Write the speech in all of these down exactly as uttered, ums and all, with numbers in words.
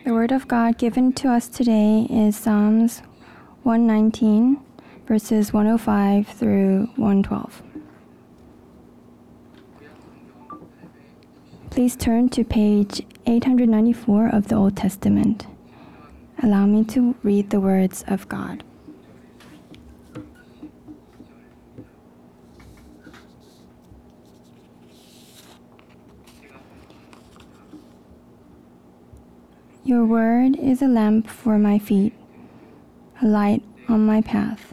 The Word of God given to us today is Psalms one nineteen, verses one oh five through one twelve. Please turn to page eight ninety-four of the Old Testament. Allow me to read the words of God. Your word is a lamp for my feet, a light on my path.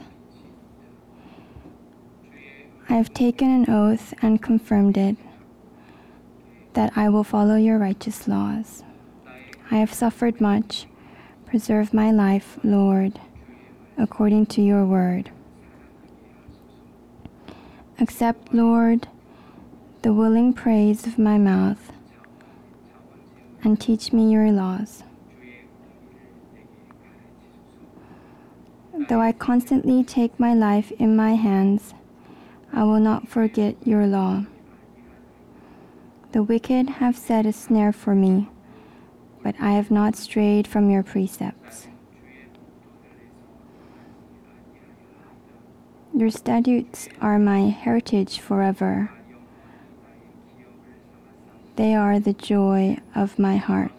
I have taken an oath and confirmed it, that I will follow your righteous laws. I have suffered much. Preserve my life, Lord, according to your word. Accept, Lord, the willing praise of my mouth, and teach me your laws. Though I constantly take my life in my hands, I will not forget your law. The wicked have set a snare for me, but I have not strayed from your precepts. Your statutes are my heritage forever. They are the joy of my heart.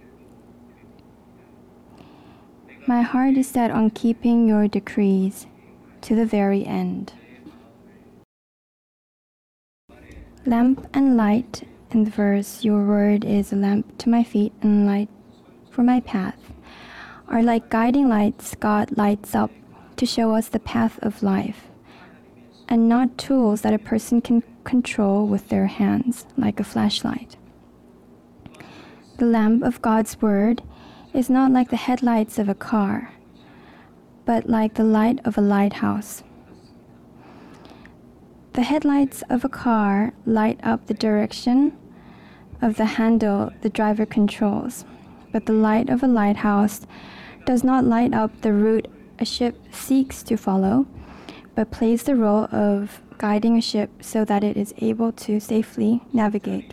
My heart is set on keeping your decrees to the very end. Lamp and light, in the verse, your word is a lamp to my feet and light for my path, are like guiding lights God lights up to show us the path of life, and not tools that a person can control with their hands, like a flashlight. The lamp of God's word is not like the headlights of a car, but like the light of a lighthouse. The headlights of a car light up the direction of the handle the driver controls, but the light of a lighthouse does not light up the route a ship seeks to follow, but plays the role of guiding a ship so that it is able to safely navigate.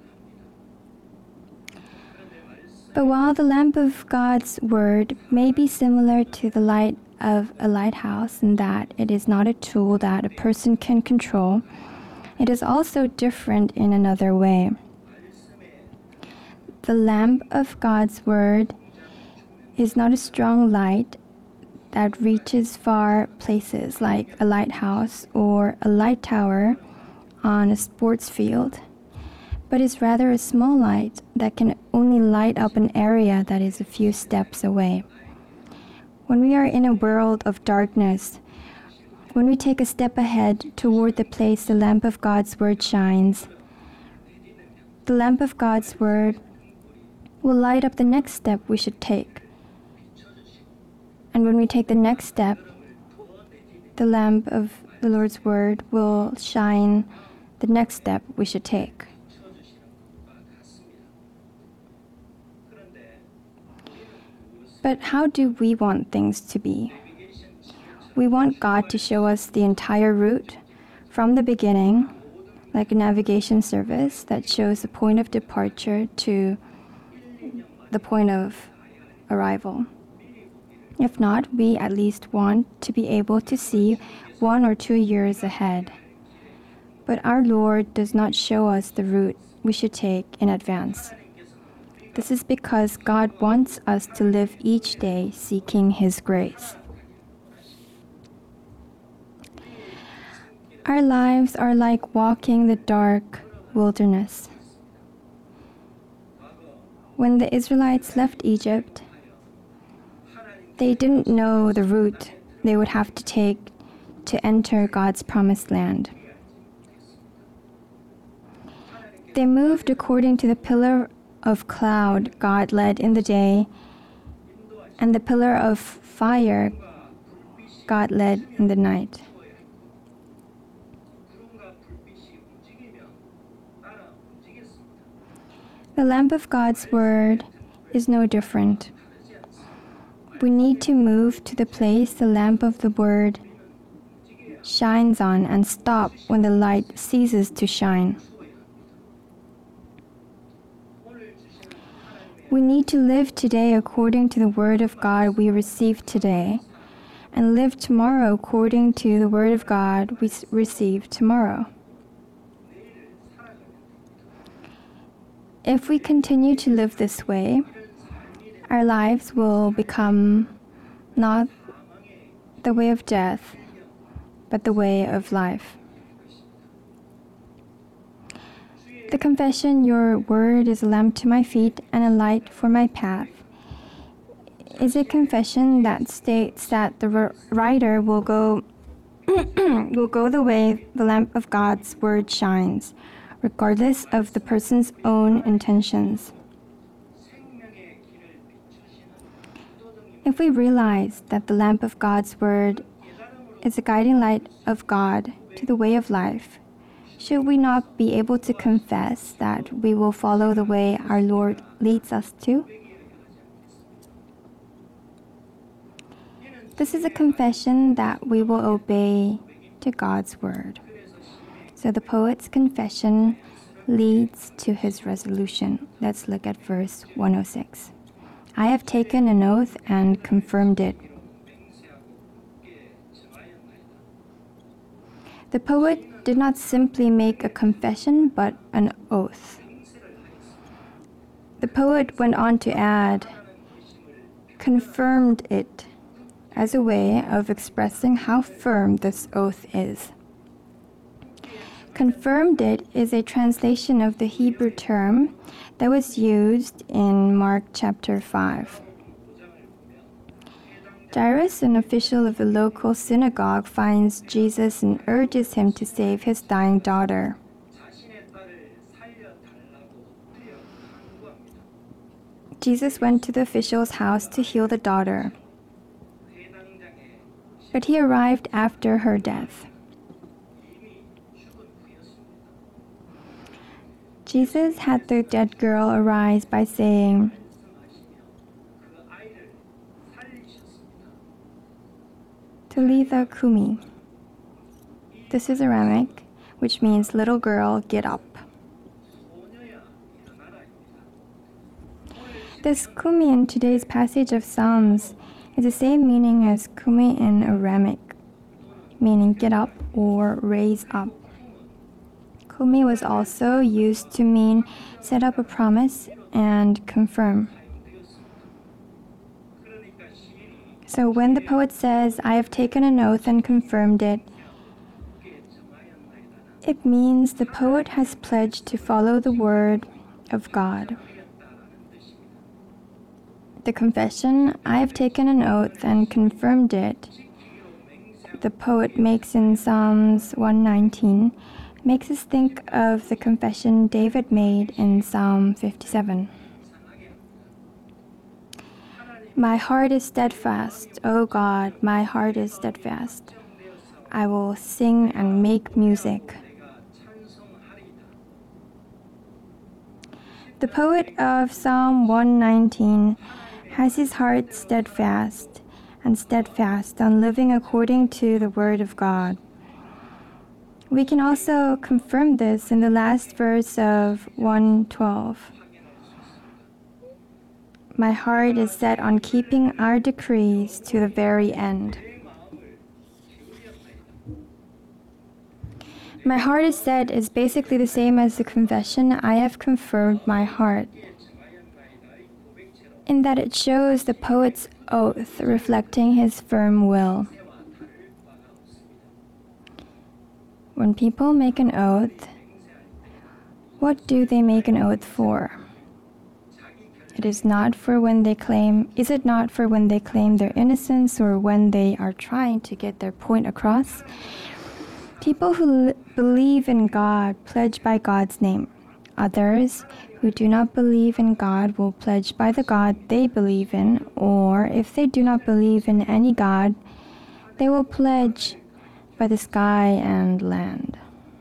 But while the lamp of God's word may be similar to the light of a lighthouse in that it is not a tool that a person can control, it is also different in another way. The lamp of God's word is not a strong light that reaches far places like a lighthouse or a light tower on a sports field, but is rather a small light that can only light up an area that is a few steps away. When we are in a world of darkness, when we take a step ahead toward the place the lamp of God's word shines, the lamp of God's word will light up the next step we should take. And when we take the next step, the lamp of the Lord's word will shine the next step we should take. But how do we want things to be? We want God to show us the entire route from the beginning, like a navigation service that shows the point of departure to the point of arrival. If not, we at least want to be able to see one or two years ahead. But our Lord does not show us the route we should take in advance. This is because God wants us to live each day seeking His grace. Our lives are like walking the dark wilderness. When the Israelites left Egypt, they didn't know the route they would have to take to enter God's promised land. They moved according to the pillar of cloud God led in the day, and the pillar of fire God led in the night. The lamp of God's word is no different. We need to move to the place the lamp of the word shines on and stop when the light ceases to shine. We need to live today according to the Word of God we received today, and live tomorrow according to the Word of God we receive tomorrow. If we continue to live this way, our lives will become not the way of death, but the way of life. The confession, "Your word is a lamp to my feet and a light for my path," is a confession that states that the writer will go will go the way the lamp of God's word shines, regardless of the person's own intentions. If we realize that the lamp of God's word is a guiding light of God to the way of life, should we not be able to confess that we will follow the way our Lord leads us to? This is a confession that we will obey to God's word. So the poet's confession leads to his resolution. Let's look at verse one oh six. "I have taken an oath and confirmed it." The poet did not simply make a confession, but an oath. The poet went on to add, confirmed it, as a way of expressing how firm this oath is. Confirmed it is a translation of the Hebrew term that was used in Mark chapter five. Jairus, an official of the local synagogue, finds Jesus and urges him to save his dying daughter. Jesus went to the official's house to heal the daughter, but he arrived after her death. Jesus had the dead girl arise by saying, "Talitha kumi." This is Aramaic, which means "little girl, get up." This kumi in today's passage of Psalms is the same meaning as kumi in Aramaic, meaning get up or raise up. Kumi was also used to mean set up a promise and confirm. So when the poet says, "I have taken an oath and confirmed it," it means the poet has pledged to follow the word of God. The confession, "I have taken an oath and confirmed it," the poet makes in Psalms one nineteen, makes us think of the confession David made in Psalm fifty-seven. "My heart is steadfast, O God, my heart is steadfast. I will sing and make music." The poet of Psalm one nineteen has his heart steadfast and steadfast on living according to the word of God. We can also confirm this in the last verse of one twelve. "My heart is set on keeping our decrees to the very end." "My heart is set" is basically the same as the confession, "I have confirmed my heart," in that it shows the poet's oath reflecting his firm will. When people make an oath, what do they make an oath for? It is not for when they claim, is it not for when they claim their innocence or when they are trying to get their point across? People who l- believe in God pledge by God's name. Others who do not believe in God will pledge by the God they believe in, or if they do not believe in any God, they will pledge by the sky and land.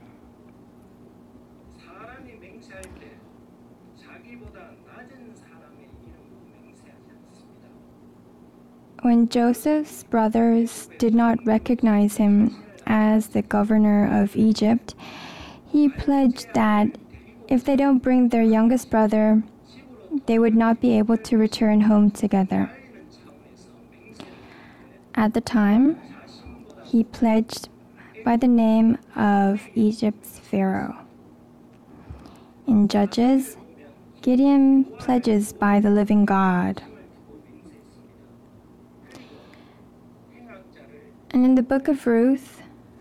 When Joseph's brothers did not recognize him as the governor of Egypt, he pledged that if they don't bring their youngest brother they would not be able to return home together. At the time, he pledged by the name of Egypt's Pharaoh. In Judges, Gideon pledges by the living God. And in the book of Ruth,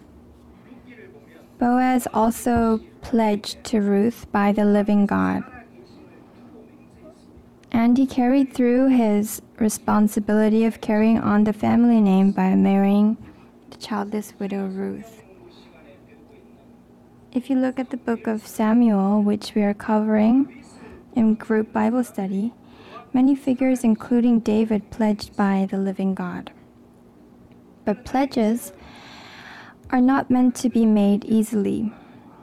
Boaz also pledged to Ruth by the living God. And he carried through his responsibility of carrying on the family name by marrying the childless widow Ruth. If you look at the book of Samuel, which we are covering in group Bible study, many figures, including David, pledged by the living God. But pledges are not meant to be made easily.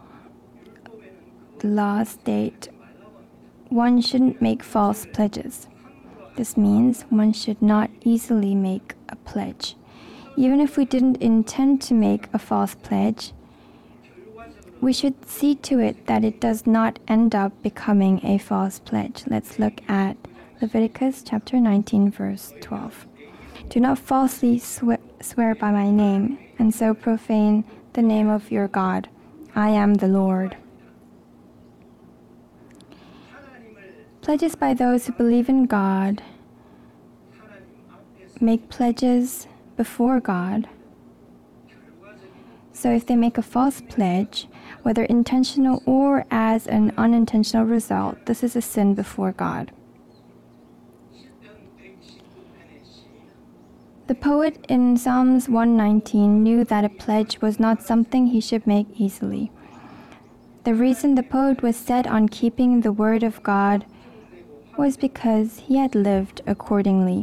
The laws state one shouldn't make false pledges. This means one should not easily make a pledge. Even if we didn't intend to make a false pledge, we should see to it that it does not end up becoming a false pledge. Let's look at Leviticus chapter nineteen, verse twelve. Do not falsely swear, swear by my name, and so profane the name of your God. I am the Lord. Pledges by those who believe in God make pledges before God. So if they make a false pledge, whether intentional or as an unintentional result, this is a sin before God. The poet in Psalms one nineteen knew that a pledge was not something he should make easily. The reason the poet was set on keeping the word of God was because he had lived accordingly.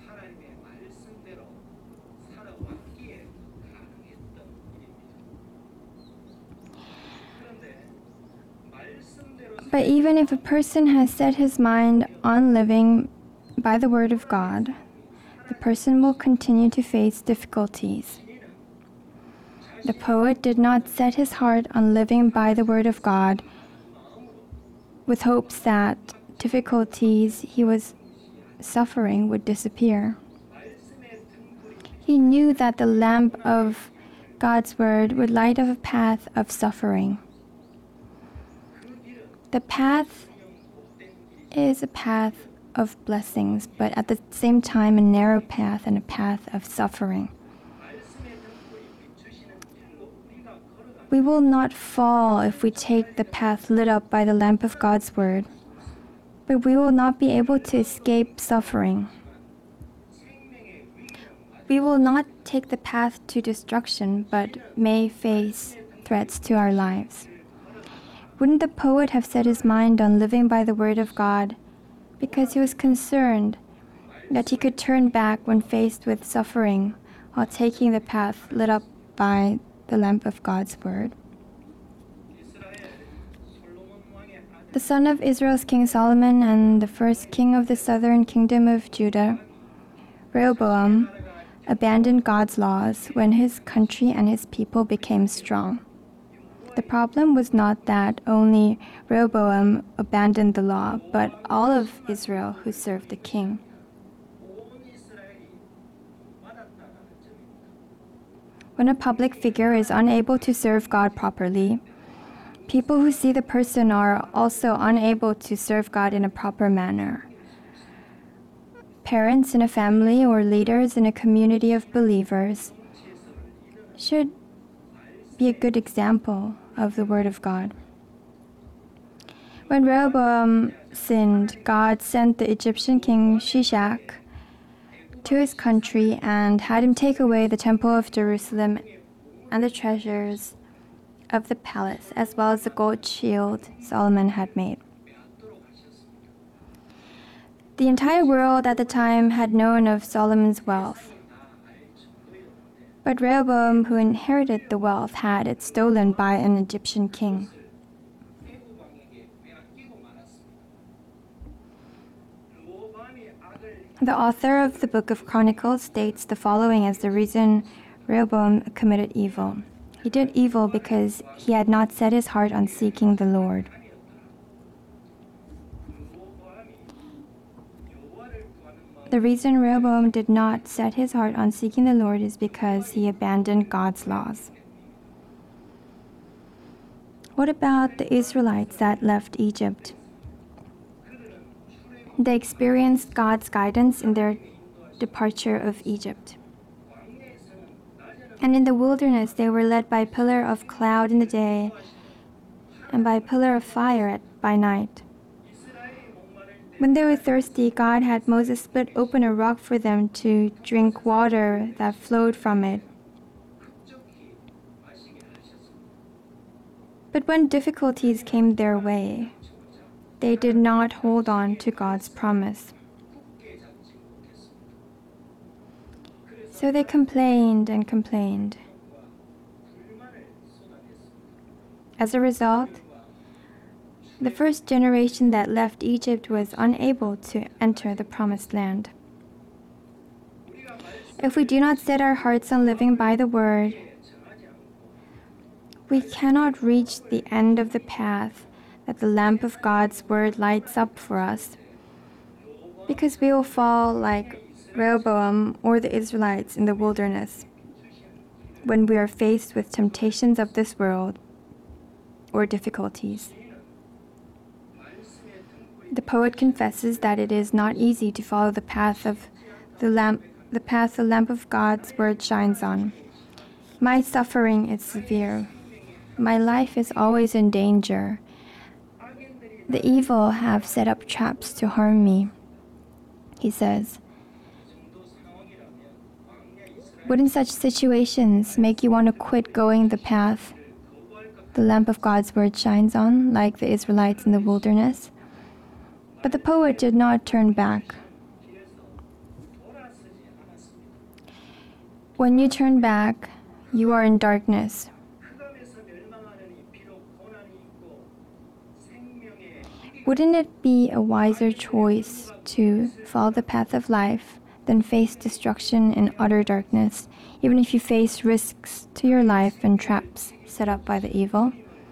But even if a person has set his mind on living by the word of God, the person will continue to face difficulties. The poet did not set his heart on living by the word of God with hopes that difficulties he was suffering would disappear. He knew that the lamp of God's word would light up a path of suffering. The path is a path of blessings, but at the same time a narrow path and a path of suffering. We will not fall if we take the path lit up by the lamp of God's word, but we will not be able to escape suffering. We will not take the path to destruction, but may face threats to our lives. Wouldn't the poet have set his mind on living by the word of God because he was concerned that he could turn back when faced with suffering while taking the path lit up by the lamp of God's word? The son of Israel's King Solomon and the first king of the southern kingdom of Judah, Rehoboam, abandoned God's laws when his country and his people became strong. The problem was not that only Rehoboam abandoned the law, but all of Israel who served the king. When a public figure is unable to serve God properly, people who see the person are also unable to serve God in a proper manner. Parents in a family or leaders in a community of believers should be a good example of the word of God. When Rehoboam sinned, God sent the Egyptian king Shishak to his country and had him take away the temple of Jerusalem and the treasures of the palace, as well as the gold shield Solomon had made. The entire world at the time had known of Solomon's wealth. But Rehoboam, who inherited the wealth, had it stolen by an Egyptian king. The author of the book of Chronicles states the following as the reason Rehoboam committed evil. He did evil because he had not set his heart on seeking the Lord. the reason Rehoboam did not set his heart on seeking the Lord is because he abandoned God's laws. What about the Israelites that left Egypt? They experienced God's guidance in their departure of Egypt. And in the wilderness, they were led by a pillar of cloud in the day and by a pillar of fire at, by night. When they were thirsty, God had Moses split open a rock for them to drink water that flowed from it. But when difficulties came their way, they did not hold on to God's promise. So they complained and complained. As a result, the first generation that left Egypt was unable to enter the promised land. If we do not set our hearts on living by the word, we cannot reach the end of the path that the lamp of God's word lights up for us, because we will fall like Rehoboam or the Israelites in the wilderness when we are faced with temptations of this world or difficulties. The poet confesses that it is not easy to follow the path of the lamp, the path the lamp of God's word shines on. My suffering is severe. My life is always in danger. The evil have set up traps to harm me, he says. Wouldn't such situations make you want to quit going the path the lamp of God's word shines on, like the Israelites in the wilderness? But the poet did not turn back. When you turn back, you are in darkness. Wouldn't it be a wiser choice to follow the path of life than face destruction in utter darkness, even if you face risks to your life and traps set up by the evil?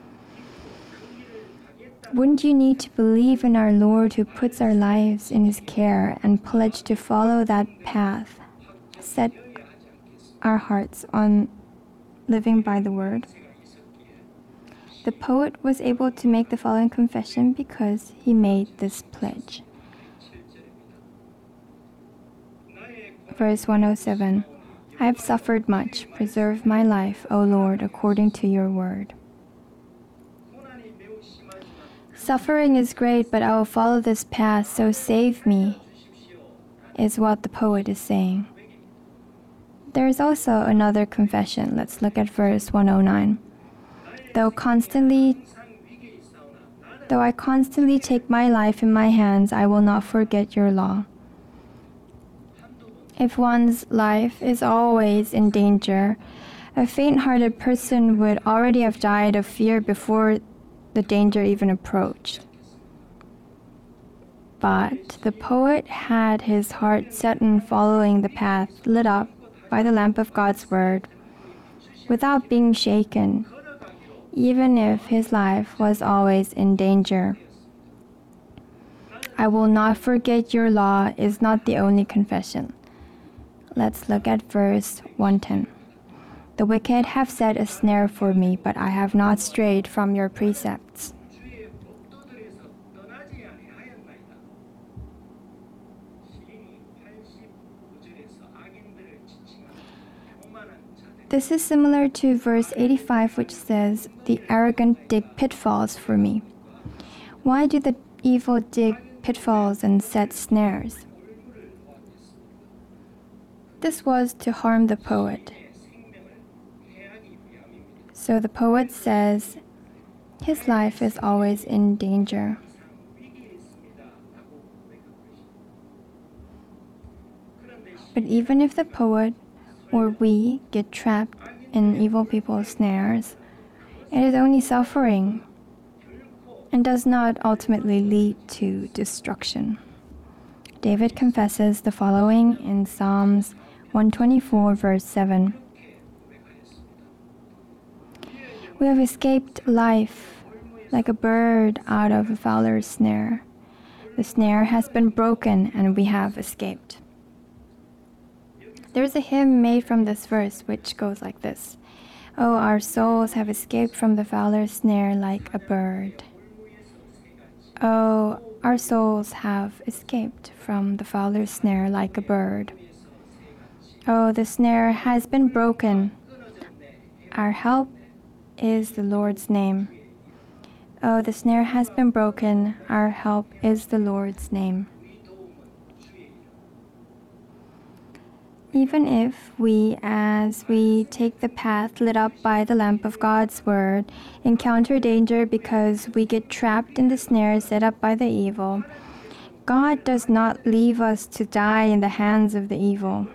Wouldn't you need to believe in our Lord who puts our lives in his care and pledge to follow that path, set our hearts on living by the word? The poet was able to make the following confession because he made this pledge. Verse one oh seven, I have suffered much. Preserve my life, O Lord, according to your word. Suffering is great, but I will follow this path, so save me, is what the poet is saying. There is also another confession. Let's look at verse one oh nine. Though constantly, though I constantly take my life in my hands, I will not forget your law. If one's life is always in danger, a faint-hearted person would already have died of fear before the danger even approached. But the poet had his heart set on following the path lit up by the lamp of God's word without being shaken, even if his life was always in danger. I will not forget your law is not the only confession. Let's look at verse one ten. The wicked have set a snare for me, but I have not strayed from your precepts. This is similar to verse eighty-five, which says, the arrogant dig pitfalls for me. Why do the evil dig pitfalls and set snares? This was to harm the poet. So the poet says his life is always in danger. But even if the poet or we get trapped in evil people's snares, it is only suffering and does not ultimately lead to destruction. David confesses the following in Psalms one twenty-four, verse seven. We have escaped life like a bird out of a fowler's snare. The snare has been broken and we have escaped. There's a hymn made from this verse which goes like this. Oh, our souls have escaped from the fowler's snare like a bird. Oh, our souls have escaped from the fowler's snare like a bird. Oh, the snare has been broken. Our help is the Lord's name. Oh, the snare has been broken. Our help is the Lord's name. Even if we, as we take the path lit up by the lamp of God's word, encounter danger because we get trapped in the snare set up by the evil, God does not leave us to die in the hands of the evil.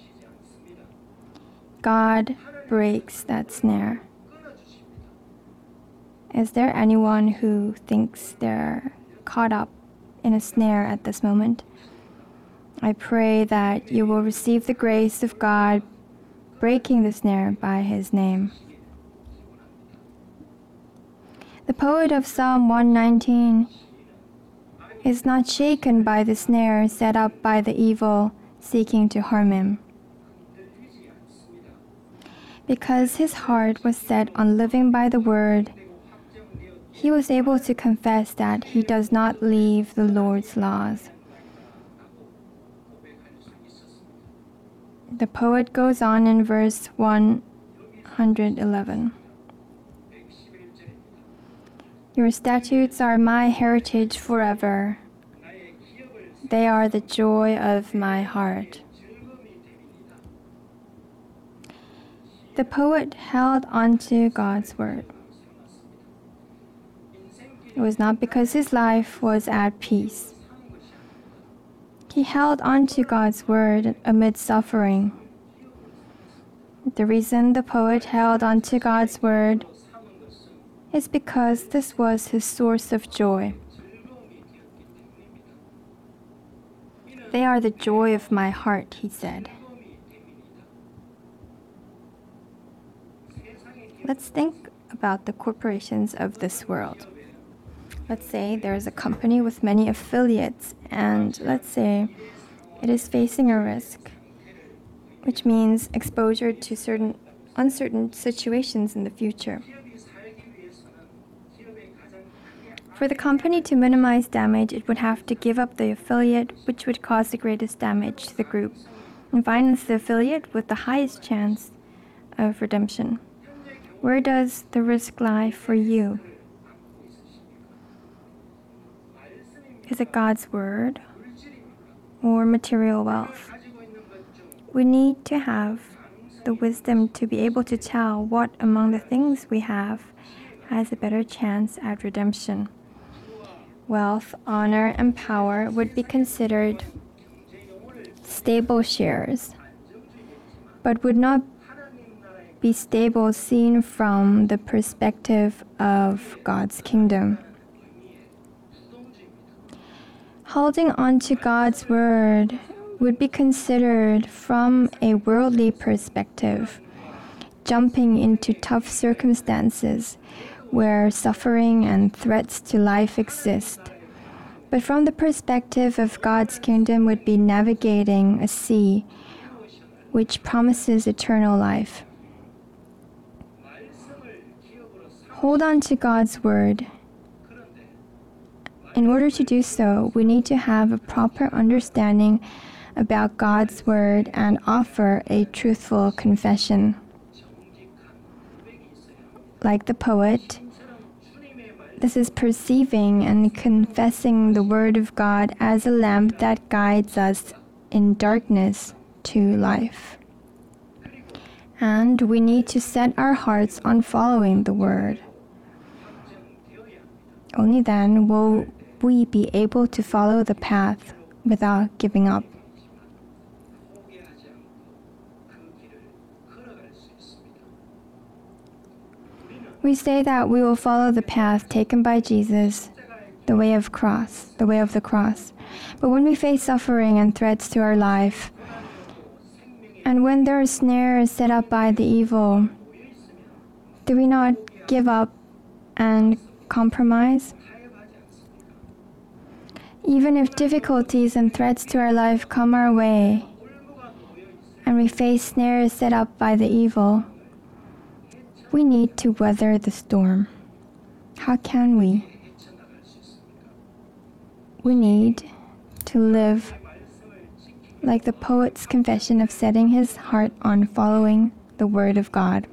God breaks that snare. Is there anyone who thinks they're caught up in a snare at this moment? I pray that you will receive the grace of God breaking the snare by His name. The poet of Psalm one nineteen is not shaken by the snare set up by the evil seeking to harm him. Because his heart was set on living by the word, he was able to confess that he does not leave the Lord's laws. The poet goes on in verse one hundred eleven. Your statutes are my heritage forever. They are the joy of my heart. The poet held on to God's word. It was not because his life was at peace. He held on to God's word amid suffering. The reason the poet held on to God's word is because this was his source of joy. They are the joy of my heart, he said. Let's think about the corporations of this world. Let's say there is a company with many affiliates, and let's say it is facing a risk, which means exposure to certain uncertain situations in the future. For the company to minimize damage, it would have to give up the affiliate, which would cause the greatest damage to the group, and finance the affiliate with the highest chance of redemption. Where does the risk lie for you? Is it God's word or material wealth? We need to have the wisdom to be able to tell what among the things we have has a better chance at redemption. Wealth, honor, and power would be considered stable shares, but would not be stable seen from the perspective of God's kingdom. Holding on to God's word would be considered from a worldly perspective, jumping into tough circumstances where suffering and threats to life exist. But from the perspective of God's kingdom would be navigating a sea which promises eternal life. Hold on to God's word. In order to do so, we need to have a proper understanding about God's word and offer a truthful confession. Like the poet, this is perceiving and confessing the word of God as a lamp that guides us in darkness to life. And we need to set our hearts on following the word. Only then will we be able to follow the path without giving up. We say that we will follow the path taken by Jesus, the way of cross, the way of the cross. But when we face suffering and threats to our life, and when there are snares set up by the evil, do we not give up and compromise? Even if difficulties and threats to our life come our way, and we face snares set up by the evil, we need to weather the storm. How can we? We need to live like the poet's confession of setting his heart on following the Word of God.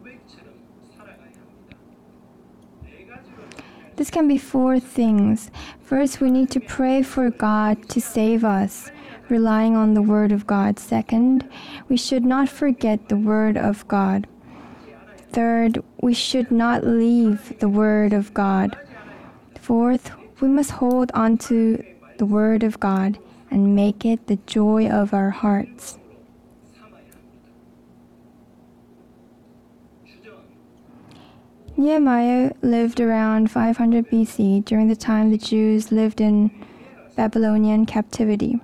This can be four things. First, we need to pray for God to save us, relying on the Word of God. Second, we should not forget the Word of God. Third, we should not leave the Word of God. Fourth, we must hold on to the Word of God and make it the joy of our hearts. Nehemiah lived around five hundred B C during the time the Jews lived in Babylonian captivity.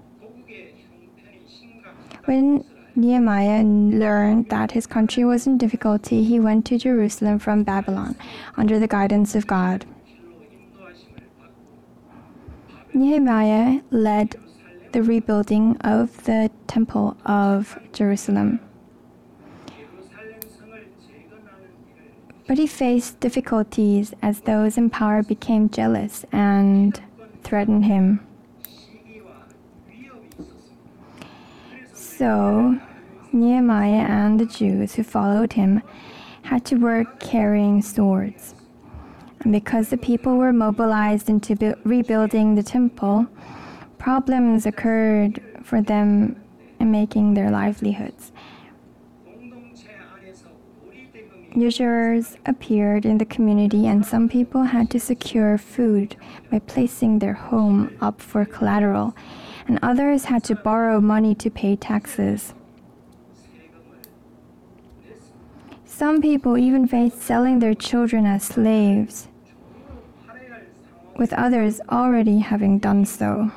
When Nehemiah learned that his country was in difficulty, he went to Jerusalem from Babylon under the guidance of God. Nehemiah led the rebuilding of the Temple of Jerusalem. But he faced difficulties as those in power became jealous and threatened him. So, Nehemiah and the Jews who followed him had to work carrying swords. And because the people were mobilized into bu- rebuilding the temple, problems occurred for them in making their livelihoods. Usurers appeared in the community, and some people had to secure food by placing their home up for collateral, and others had to borrow money to pay taxes. Some people even faced selling their children as slaves, with others already having done so.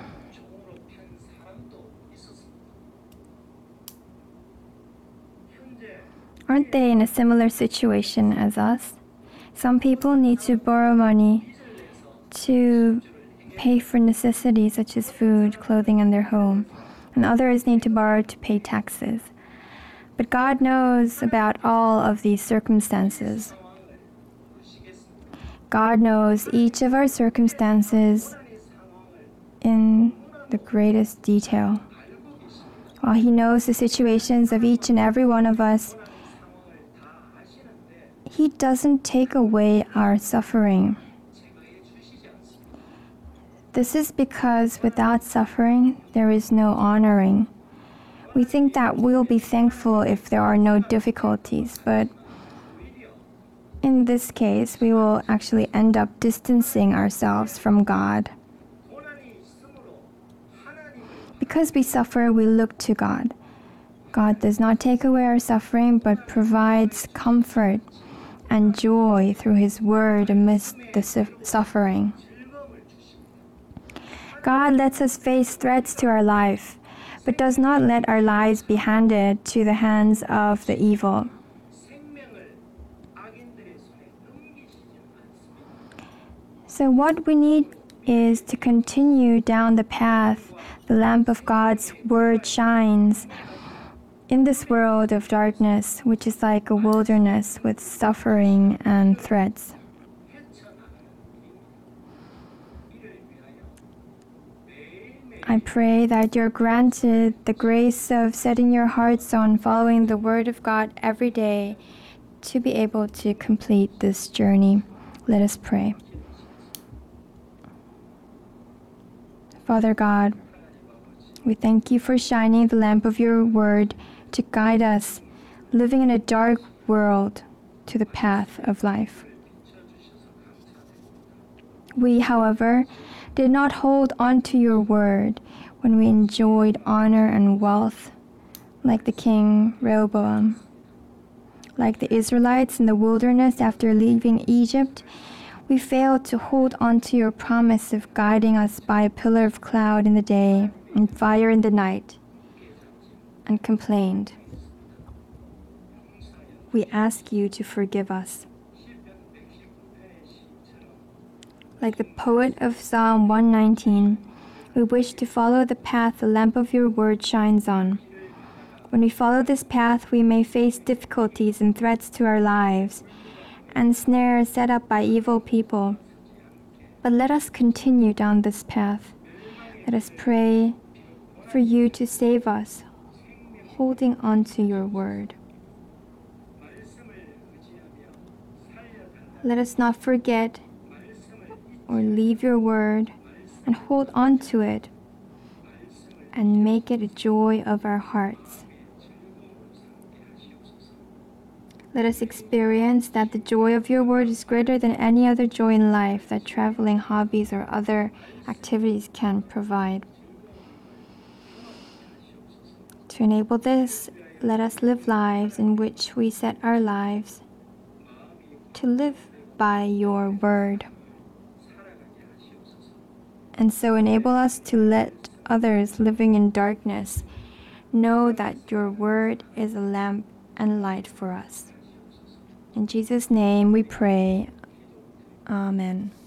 Aren't they in a similar situation as us? Some people need to borrow money to pay for necessities such as food, clothing, and their home, and others need to borrow to pay taxes. But God knows about all of these circumstances. God knows each of our circumstances in the greatest detail. While He knows the situations of each and every one of us, He doesn't take away our suffering. This is because without suffering, there is no honoring. We think that we'll be thankful if there are no difficulties, but in this case, we will actually end up distancing ourselves from God. Because we suffer, we look to God. God does not take away our suffering, but provides comfort and joy through His word amidst the su- suffering. God lets us face threats to our life, but does not let our lives be handed to the hands of the evil. So what we need is to continue down the path the lamp of God's word shines in this world of darkness, which is like a wilderness with suffering and threats. I pray that you're granted the grace of setting your hearts on following the Word of God every day to be able to complete this journey. Let us pray. Father God, we thank you for shining the lamp of your Word to guide us, living in a dark world, to the path of life. We, however, did not hold on to your word when we enjoyed honor and wealth, like the king Rehoboam. Like the Israelites in the wilderness after leaving Egypt, we failed to hold on to your promise of guiding us by a pillar of cloud in the day and fire in the night, and complained. We ask you to forgive us. Like the poet of Psalm one nineteen, We wish to follow the path the lamp of your word shines on. When we follow this path, we may face difficulties and threats to our lives and snares set up by evil people. But let us continue down this path. Let us pray for you to save us, holding on to your word. Let us not forget or leave your word, and hold on to it and make it a joy of our hearts. Let us experience that the joy of your word is greater than any other joy in life that traveling, hobbies, or other activities can provide. To enable this, let us live lives in which we set our lives to live by your word. And so enable us to let others living in darkness know that your word is a lamp and light for us. In Jesus' name we pray. Amen.